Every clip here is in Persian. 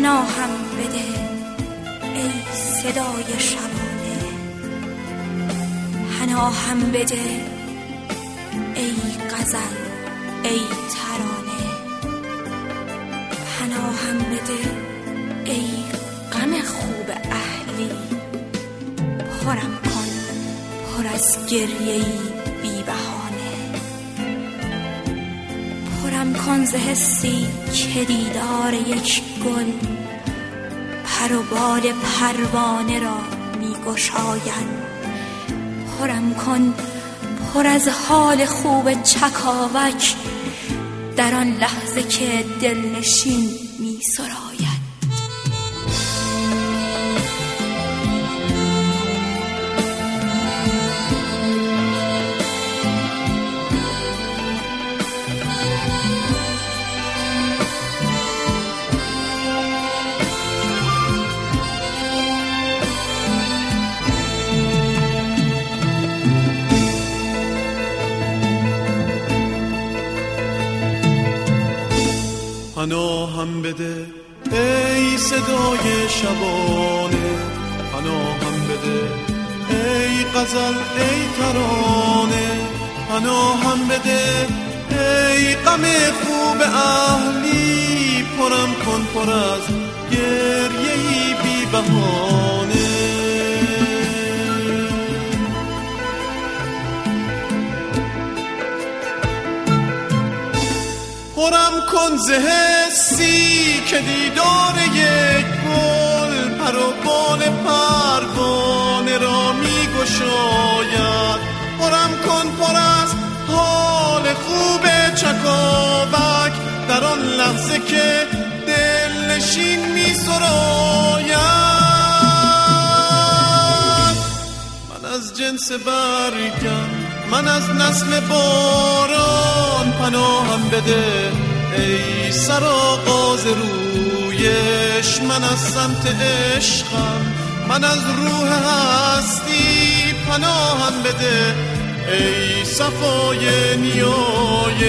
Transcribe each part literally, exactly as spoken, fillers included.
پناهم بده ای صدای شبانه، پناهم بده ای غزل ای ترانه، پناهم بده ای غم خوب اهلی، پرم کن پر از گریه‌ای بی بهانه، پرم کن ز حسی که دیدار یک گل پر و بال پروانه را می گشاید، پرم کن پر از حال خوب چکاوک در آن لحظه که دلنشین می سراید. پناهم بده ای صدای شبانه، پناهم بده ای غزل ای ترانه، پناهم بده ای غم خوب اهلی، پرم کن پر از گریه‌ای بی بهانه، پرم کن ز حسی که دیدار یک گل پر و بال پروانه را می گشاید، پرم کن پر از حال خوب چکاوک در آن لحظه که دلنشین می سراید. من از جنس برگم، من از نسل باران، پناهم بده ای سرآغاز رویش، من از سمت عشقم، من از روح هستی، پناهم بده ای صفای نیایش.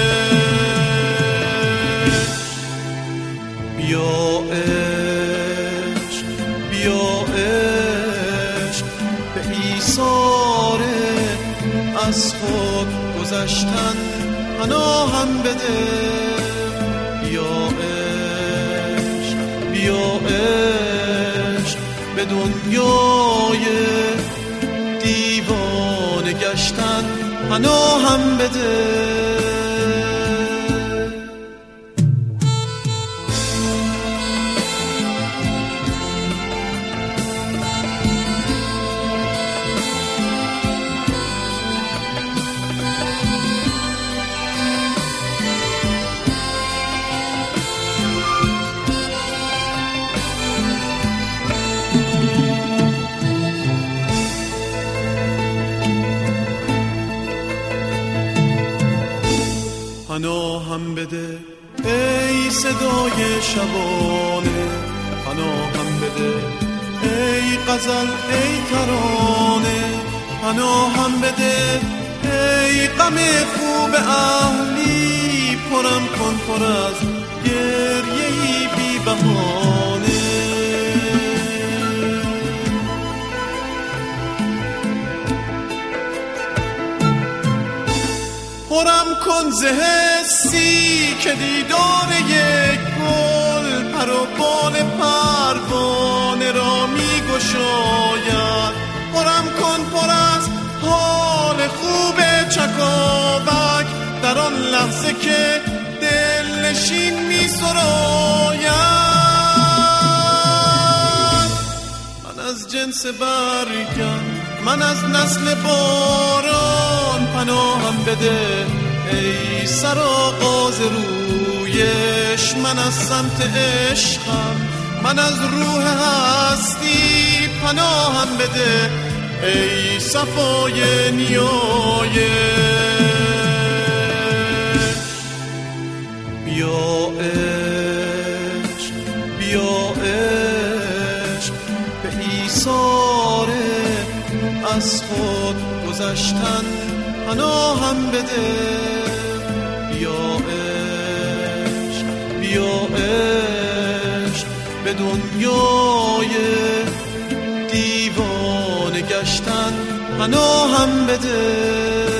بیا عشق بیا عشق به ایثار از خود گذشتن پناهم بده، بیا عشق بیا عشق به دنیای دیوانه گشتن پناهم بده. پناهم بده ای صدای شبانه، پناهم بده ای غزل ای ترانه، پناهم بده ای غم خوب اهلی، پرم کن پر از گریه‌ای بی بهانه، پرم کن ز حسی که دیدار یک گل پر و بال پروانه را می گشاید، پرم کن پر از حال خوب چکاوک در آن لحظه که دلنشین می سراید. من از جنس برگم، من از نسل باران، پناهم بده ای سرآغاز رویش، من از سمت عشقم، من از روح هستی، پناهم بده ای صفای نیایش. بیا عشق بیا عشق به ایثار از خود گذشتن پناهم بده، بیا عشق بیا عشق به دنیای دیوانه گشتن پناهم بده.